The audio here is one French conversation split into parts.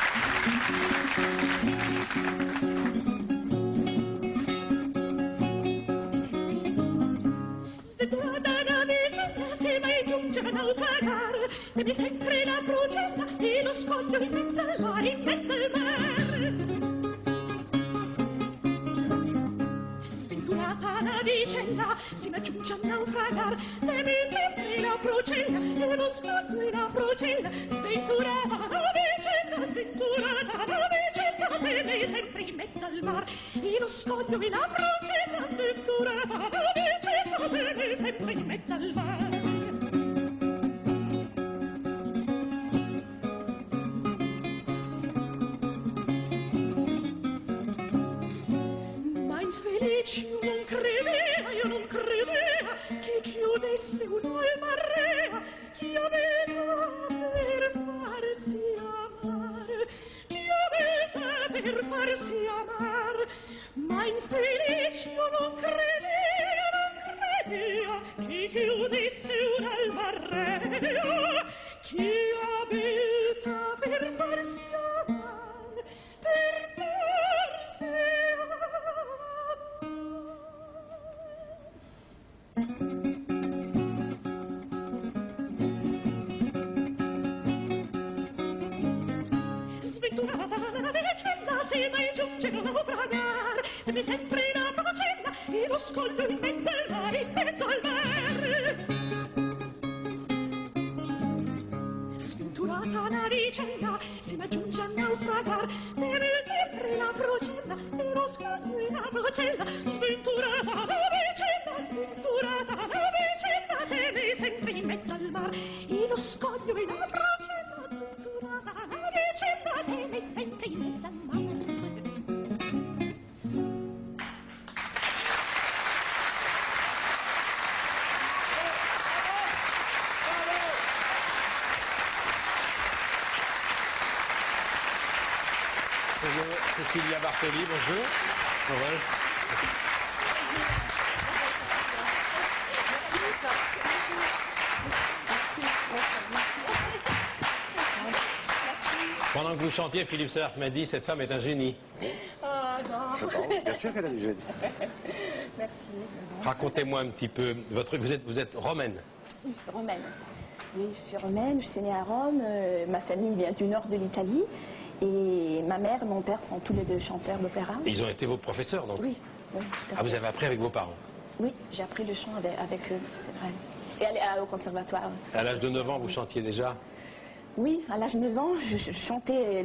Sventurata navicella, se mai giunge a naufragare, temi sempre la procella e lo scoglio in mezzo al mare, in mezzo al mare. Sventurata navicella, se mai giunge a naufragare, temi sempre la procella e lo scoglio in la procella. Sventurata navicella, temi sempre in mezzo al mare, e lo scoglio in la procella. Sventurata navicella, temi sempre in mezzo al mare. Ma infelice io non credea che chiudesse un'alma rea, chi aveva per farsi amare, chi aveva per farsi amare. Ma infelice io non credea che chiudesse un'alma rea, chi abita per farsi amare, per farsi Sventurata navicella, se mai giunge a naufragare, temi sempre la procella e lo scoglio in mezzo al mare, in mezzo al mare. Sventurata navicella, se mai giunge a naufragare, temi sempre la procella e lo scoglio in la procella. Sventurata navicella, temi sempre in mezzo al mare e lo scoglio in la procella. Sventurata navicella, temi sempre in mezzo al mare. Cécilia Bartoli, bonjour. Ouais. Pendant que vous chantiez, Philippe Sartre m'a dit cette femme est un génie. Ah non. Bien sûr qu'elle a du génie. Merci. Racontez-moi un petit peu. Vous êtes romaine. Oui, romaine. Oui, je suis romaine, je suis née à Rome. Ma famille vient du nord de l'Italie. Et ma mère et mon père sont tous les deux chanteurs d'opéra. Ils ont été vos professeurs, donc? Oui, oui, tout à fait. Ah, vous avez appris avec vos parents? Oui, j'ai appris le chant avec eux, c'est vrai. Et aller au conservatoire. À l'âge de 9 ans, vous chantiez déjà? Oui, à l'âge de 9 ans, je chantais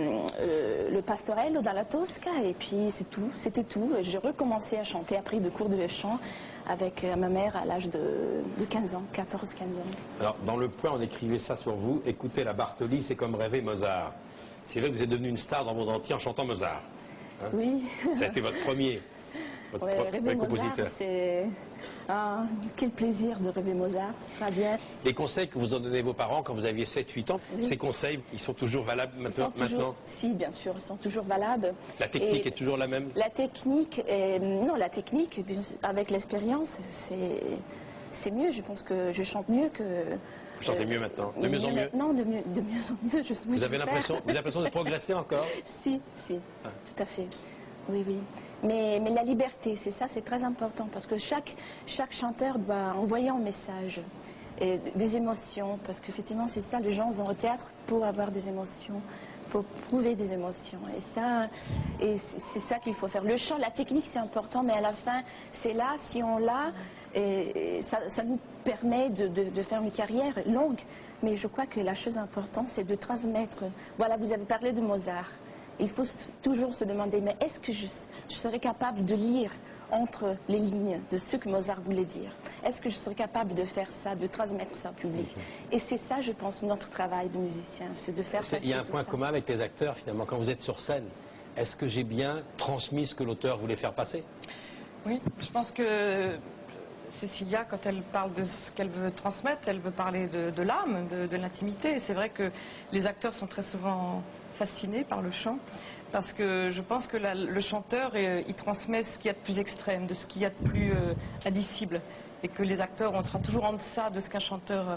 le Pastorello dalla Tosca, et puis c'est tout, c'était tout. J'ai recommencé à chanter après de cours de chant avec ma mère à l'âge de 15 ans, 14-15 ans. Alors, dans Le Point, on écrivait ça sur vous. Écoutez la Bartoli, c'est comme rêver Mozart. C'est vrai que vous êtes devenu une star dans le monde entier en chantant Mozart. Hein? Oui. Ça a été votre premier, rêver compositeur. Mozart, c'est... quel plaisir de rêver Mozart, ce sera bien. Les conseils que vous ont donnés vos parents quand vous aviez 7-8 ans, Oui. ces conseils, ils sont toujours valables maintenant? Si, bien sûr, ils sont toujours valables. La technique est toujours la même? La technique, la technique, avec l'expérience, c'est mieux. Je pense que je chante mieux que... Vous chantez mieux maintenant? De mieux en mieux? Non, de mieux en mieux. Vous avez l'impression de progresser encore? Si, tout à fait. Oui, oui. Mais la liberté, c'est ça, c'est très important, parce que chaque chanteur doit envoyer un message, et des émotions, parce qu'effectivement, c'est ça, les gens vont au théâtre pour avoir des émotions, pour prouver des émotions. Et c'est ça qu'il faut faire. Le chant, la technique, c'est important, mais à la fin, c'est là, si on l'a, et ça nous permet de faire une carrière longue. Mais je crois que la chose importante, c'est de transmettre. Voilà, vous avez parlé de Mozart. Il faut toujours se demander, mais est-ce que je serais capable de lire entre les lignes de ce que Mozart voulait dire? Est-ce que je serais capable de faire ça, de transmettre ça au public? Et c'est ça, je pense, notre travail de musicien, c'est de faire ça. Il y a un point commun avec les acteurs, finalement, quand vous êtes sur scène. Est-ce que j'ai bien transmis ce que l'auteur voulait faire passer? Oui, je pense que Cécilia, quand elle parle de ce qu'elle veut transmettre, elle veut parler de l'âme, de l'intimité. Et c'est vrai que les acteurs sont très souvent fascinés par le chant, parce que je pense que le chanteur, il transmet ce qu'il y a de plus extrême, de ce qu'il y a de plus indicible, et que les acteurs, on sera toujours en deçà de ce qu'un chanteur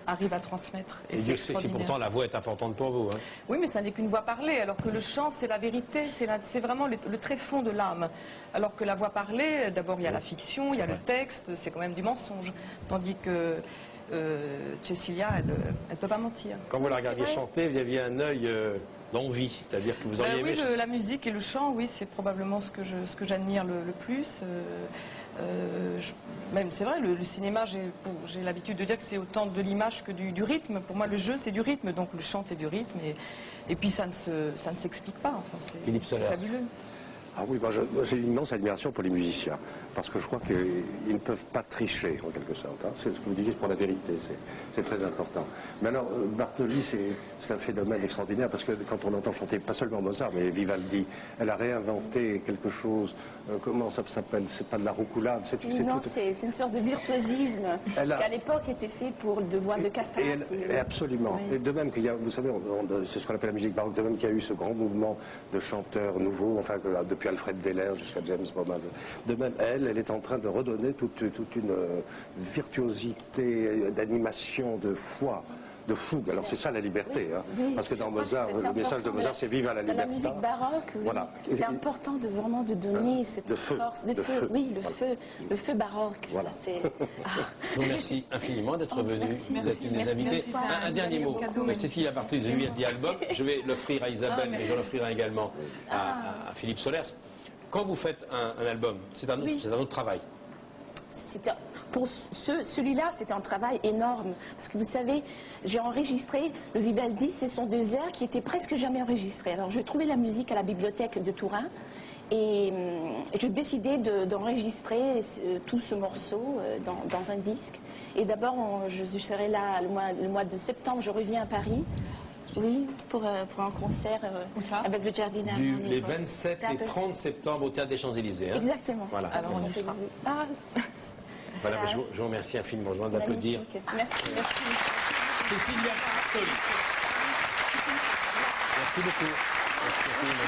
arrive à transmettre. Et Dieu sait si pourtant la voix est importante pour vous. Hein. Oui, mais ça n'est qu'une voix parlée, alors que le chant, c'est la vérité, c'est vraiment le tréfonds de l'âme. Alors que la voix parlée, d'abord il y a la fiction, il y a le texte, c'est quand même du mensonge. Tandis que Cecilia, elle ne peut pas mentir. Quand vous la regardiez chanter, vous aviez un œil d'envie, c'est-à-dire que vous auriez aimé... Oui, la musique et le chant, oui, c'est probablement ce que j'admire le plus. Même c'est vrai, le cinéma, j'ai l'habitude de dire que c'est autant de l'image que du rythme. Pour moi, le jeu, c'est du rythme, donc le chant, c'est du rythme. Et puis ça ne s'explique pas. Enfin, c'est fabuleux. Ah oui, j'ai une immense admiration pour les musiciens, parce que je crois qu'ils ne peuvent pas tricher, en quelque sorte. Hein. C'est ce que vous disiez pour la vérité, c'est très important. Mais alors, Bartoli, c'est un phénomène extraordinaire, parce que quand on entend chanter, pas seulement Mozart, mais Vivaldi, elle a réinventé quelque chose, comment ça s'appelle? C'est pas de la roucoulade, c'est une sorte de virtuosisme qui, à l'époque, était fait pour le voix de Castrati. Absolument. Oui. Et de même qu'il y a, vous savez, c'est ce qu'on appelle la musique baroque, de même qu'il y a eu ce grand mouvement de chanteurs nouveaux, enfin, depuis Alfred Deller jusqu'à James Bowman. De même, elle est en train de redonner toute une virtuosité d'animation, de foi, de fougue. Alors c'est ça la liberté, hein. Oui, parce que dans Mozart, le message de Mozart, c'est vive à la liberté. Dans la musique baroque, oui. Voilà. C'est important de vraiment de donner cette force, de feu. Oui, le feu baroque. Voilà. Ça, je vous remercie infiniment d'être venu, d'être une des invitées. Un dernier mot. Cécile, à partir de dit album, je vais l'offrir à Isabelle, mais je l'offrirai également à Philippe Solers. Quand vous faites un album, c'est un autre travail. Pour celui-là, c'était un travail énorme. Parce que vous savez, j'ai enregistré le Vivaldi, ce sont 2 airs qui étaient presque jamais enregistrés. Alors, je trouvais la musique à la bibliothèque de Turin et je décidais d'enregistrer tout ce morceau dans un disque. Et d'abord, je serai là le mois de septembre, je reviens à Paris. Oui, pour un concert avec le Giardinari. Les 27 et 30 septembre au Théâtre des Champs-Élysées. Hein. Exactement. Voilà. Alors on y sera. Voilà, je vous remercie infiniment. Je vous demande d'applaudir. Merci. Cecilia Bartoli. Merci beaucoup. Merci infiniment.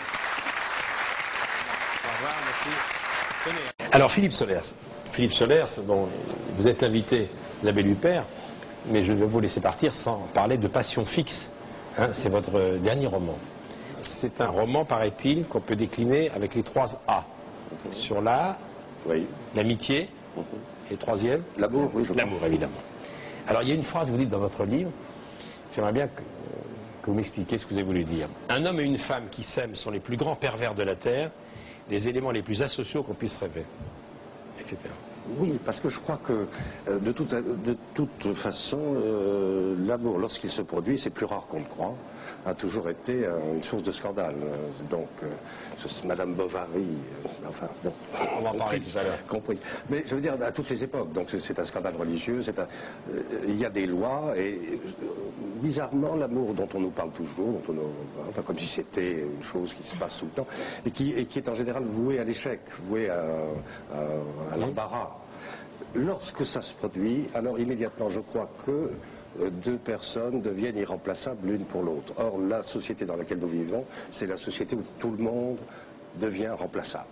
Au revoir, merci. Tenez. Alors, Philippe Solers, bon, vous êtes invité, Isabelle Huppert, mais je vais vous laisser partir sans parler de Passion fixe. Hein, c'est votre dernier roman. C'est un roman, paraît-il, qu'on peut décliner avec les 3 A. Sur l'amitié, et 3e, l'amour, oui, l'amour, évidemment. Alors, il y a une phrase que vous dites dans votre livre, j'aimerais bien que vous m'expliquiez ce que vous avez voulu dire. Un homme et une femme qui s'aiment sont les plus grands pervers de la Terre, les éléments les plus asociaux qu'on puisse rêver, etc. Oui, parce que je crois que de toute façon, l'amour, lorsqu'il se produit, c'est plus rare qu'on le croit, a toujours été une source de scandale. Donc, Madame Bovary, enfin, bon, on va en parler tout à l'heure. Compris. Mais je veux dire, à toutes les époques, donc c'est un scandale religieux, il y a des lois, et bizarrement, l'amour dont on nous parle toujours, enfin, comme si c'était une chose qui se passe tout le temps, et qui est en général vouée à l'échec, vouée à l'embarras. Lorsque ça se produit, alors immédiatement, je crois que 2 personnes deviennent irremplaçables l'une pour l'autre. Or, la société dans laquelle nous vivons, c'est la société où tout le monde devient remplaçable.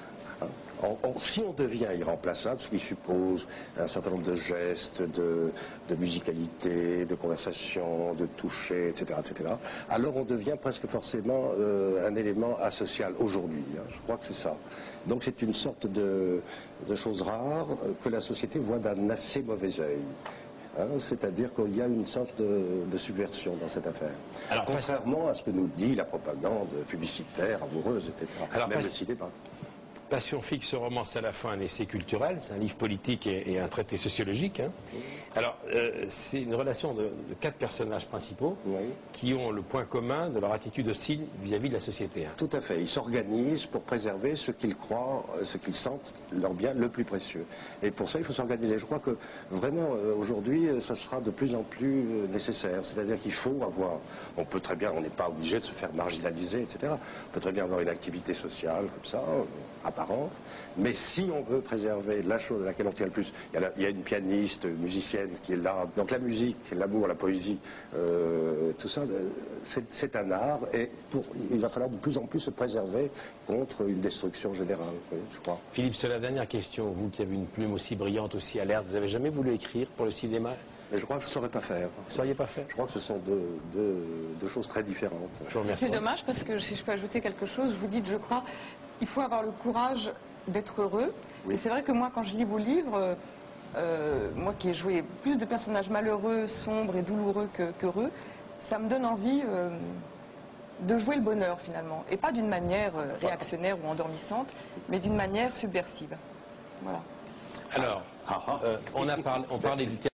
Si on devient irremplaçable, ce qui suppose un certain nombre de gestes, de musicalité, de conversation, de toucher, etc., alors on devient presque forcément un élément asocial aujourd'hui. Hein, je crois que c'est ça. Donc c'est une sorte de chose rare que la société voit d'un assez mauvais œil. Hein, c'est-à-dire qu'il y a une sorte de subversion dans cette affaire. Alors, contrairement à ce que nous dit la propagande publicitaire, amoureuse, etc. Alors, même le cinéma. Passion fixe, ce roman, c'est à la fois un essai culturel, c'est un livre politique et un traité sociologique. Hein. Alors, c'est une relation de 4 personnages principaux qui ont le point commun de leur attitude hostile vis-à-vis de la société. Hein. Tout à fait. Ils s'organisent pour préserver ce qu'ils croient, ce qu'ils sentent, leur bien le plus précieux. Et pour ça, il faut s'organiser. Je crois que vraiment, aujourd'hui, ça sera de plus en plus nécessaire. C'est-à-dire qu'il faut avoir, on peut très bien, on n'est pas obligé de se faire marginaliser, etc. On peut très bien avoir une activité sociale, comme ça, apparente. Mais si on veut préserver la chose à laquelle on tient le plus, il y a une pianiste, musicienne qui est là. Donc la musique, l'amour, la poésie, tout ça, c'est un art. Et il va falloir de plus en plus se préserver contre une destruction générale, je crois. Philippe, c'est la dernière question. Vous qui avez une plume aussi brillante, aussi alerte, vous n'avez jamais voulu écrire pour le cinéma? Mais je crois que je ne saurais pas faire. Vous ne sauriez pas faire? Je crois que ce sont deux choses très différentes. Je vous remercie. C'est dommage parce que si je peux ajouter quelque chose, vous dites, je crois, il faut avoir le courage d'être heureux. Oui. Et c'est vrai que moi, quand je lis vos livres, moi qui ai joué plus de personnages malheureux, sombres et douloureux qu'heureux, ça me donne envie de jouer le bonheur finalement. Et pas d'une manière réactionnaire ou endormissante, mais d'une manière subversive. Voilà. Alors, on parlait du théâtre.